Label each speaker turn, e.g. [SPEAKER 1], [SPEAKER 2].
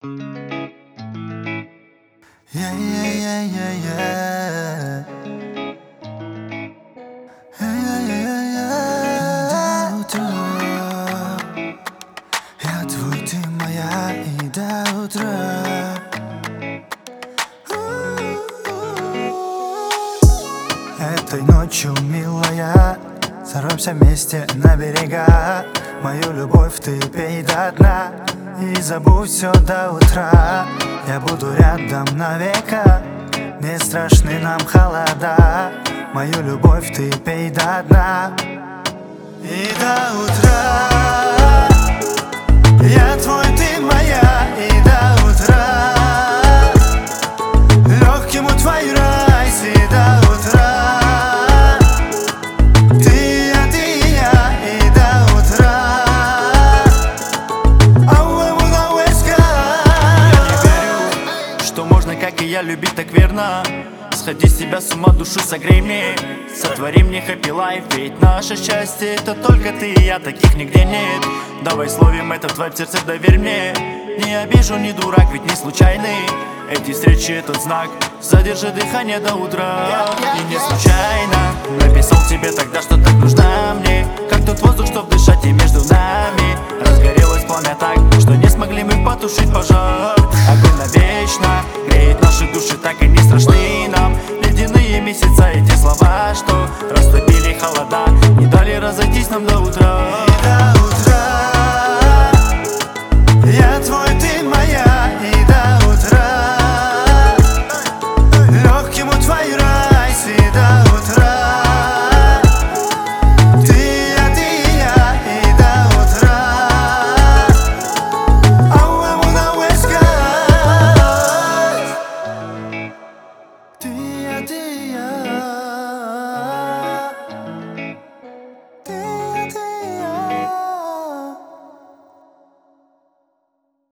[SPEAKER 1] Yeah, yeah, yeah, yeah, yeah. Yeah, yeah, yeah, yeah. До утра. Я твой, ты моя, и до утра. Этой ночью, милая, сорвемся вместе на берега. Мою любовь ты пей до дна и забудь все до утра. Я буду рядом навека, не страшны нам холода. Мою любовь ты пей до дна и до утра. Я твой, ты моя, и до утра. Легким у твой райс, и до утра. Ты, а ты, я, и до утра.
[SPEAKER 2] Я не верю, что можно, как и я, любить так верно. Сходи с себя с ума, душу согрей мне. Сотвори мне happy life, ведь наше счастье это только ты и я, таких нигде нет. Давай словим этот вайб, сердце доверь мне. Не обижу, не дурак, ведь не случайный. Эти встречи этот знак, задержи дыхание до утра. И не случайно написал тебе тогда, что так нужна мне. Как тот воздух, чтоб дышать, и между нами разгорелось пламя так, что не смогли мы потушить пожар. Огонь навечно греет наши души, так и не страшны нам ледяные месяца